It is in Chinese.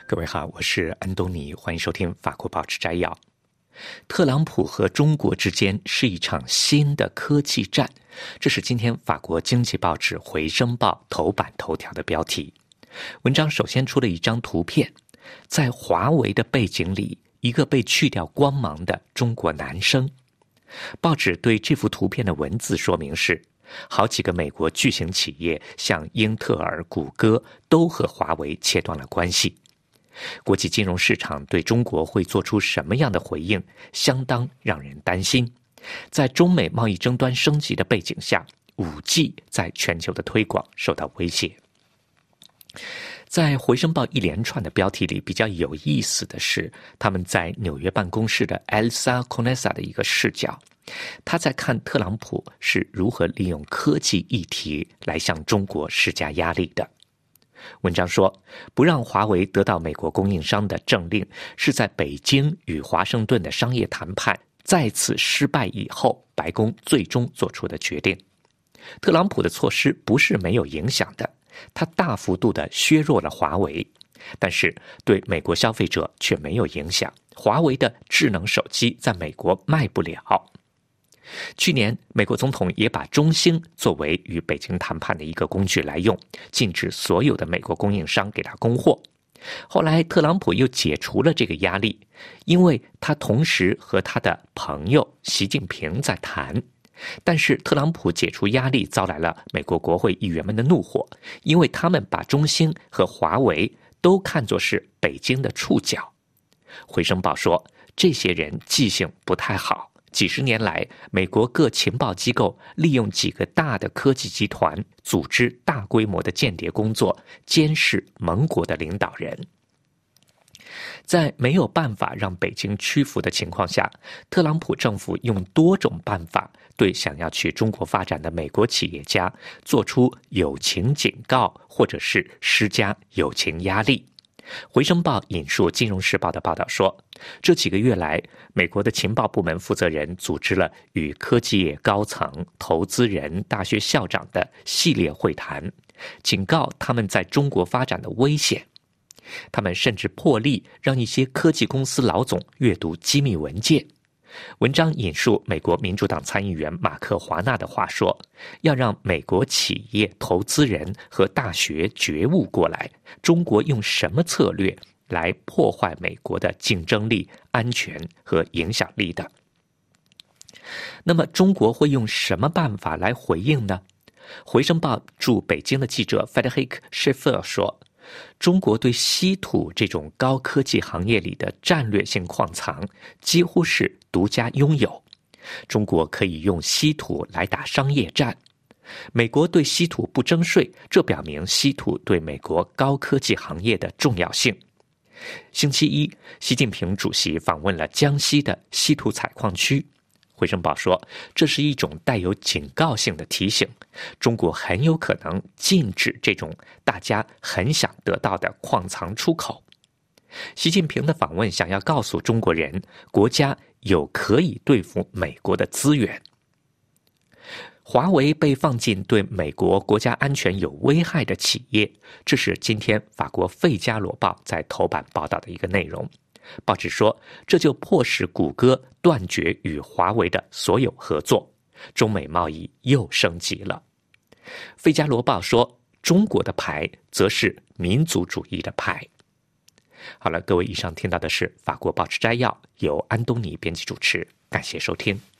各位好，我是安东尼，欢迎收听法国报纸摘要。特朗普和中国之间是一场新的科技战，这是今天法国经济报纸《回声报》头版头条的标题。文章首先出了一张图片，在华为的背景里，一个被去掉光芒的中国男生。报纸对这幅图片的文字说明是，好几个美国巨型企业，像英特尔、谷歌，都和华为切断了关系。国际金融市场对中国会做出什么样的回应，相当让人担心。在中美贸易争端升级的背景下， 5G 在全球的推广受到威胁。在回声报一连串的标题里，比较有意思的是，他们在纽约办公室的 Elsa Conesa 的一个视角，他在看特朗普是如何利用科技议题来向中国施加压力的。文章说，不让华为得到美国供应商的政令，是在北京与华盛顿的商业谈判再次失败以后，白宫最终做出的决定。特朗普的措施不是没有影响的，他大幅度地削弱了华为，但是对美国消费者却没有影响，华为的智能手机在美国卖不了。去年，美国总统也把中兴作为与北京谈判的一个工具来用，禁止所有的美国供应商给他供货。后来，特朗普又解除了这个压力，因为他同时和他的朋友习近平在谈。但是，特朗普解除压力遭来了美国国会议员们的怒火，因为他们把中兴和华为都看作是北京的触角。回声报说，这些人记性不太好。几十年来，美国各情报机构利用几个大的科技集团，组织大规模的间谍工作，监视盟国的领导人。在没有办法让北京屈服的情况下，特朗普政府用多种办法对想要去中国发展的美国企业家做出友情警告，或者是施加友情压力。回声报引述《金融时报》的报道说，这几个月来，美国的情报部门负责人组织了与科技业高层、投资人、大学校长的系列会谈，警告他们在中国发展的危险。他们甚至破例让一些科技公司老总阅读机密文件。文章引述美国民主党参议员马克·华纳的话说，要让美国企业、投资人和大学觉悟过来，中国用什么策略来破坏美国的竞争力、安全和影响力的。那么中国会用什么办法来回应呢？回声报驻北京的记者 Frédéric Schiffer 说，中国对稀土这种高科技行业里的战略性矿藏几乎是独家拥有，中国可以用稀土来打商业战。美国对稀土不征税，这表明稀土对美国高科技行业的重要性。星期一，习近平主席访问了江西的稀土采矿区。回声报说，这是一种带有警告性的提醒，中国很有可能禁止这种大家很想得到的矿藏出口。习近平的访问想要告诉中国人，国家有可以对付美国的资源。华为被放进对美国国家安全有危害的企业，这是今天法国《费加罗报》在头版报道的一个内容。报纸说，这就迫使谷歌断绝与华为的所有合作，中美贸易又升级了。费加罗报说，中国的牌则是民族主义的牌。好了，各位，以上听到的是法国报纸摘要，由安东尼编辑主持，感谢收听。